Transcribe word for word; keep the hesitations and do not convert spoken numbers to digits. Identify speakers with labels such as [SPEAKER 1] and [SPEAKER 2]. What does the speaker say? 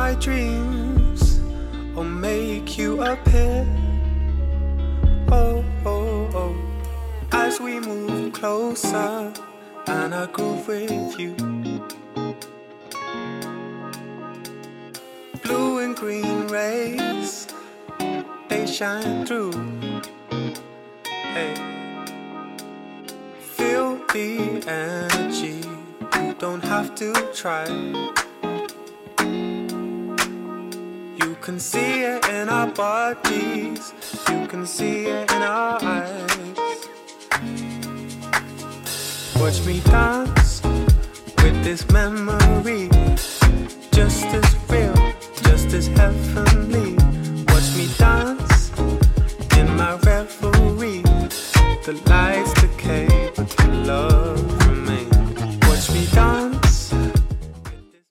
[SPEAKER 1] my dreams or make you appear. Oh, oh, oh. As we move closer and I groove with you. Blue and green rays, they shine through. Hey, feel the energy, you don't have to try. You can see it in our bodies, you can see it in our eyes. Watch me dance with this memory.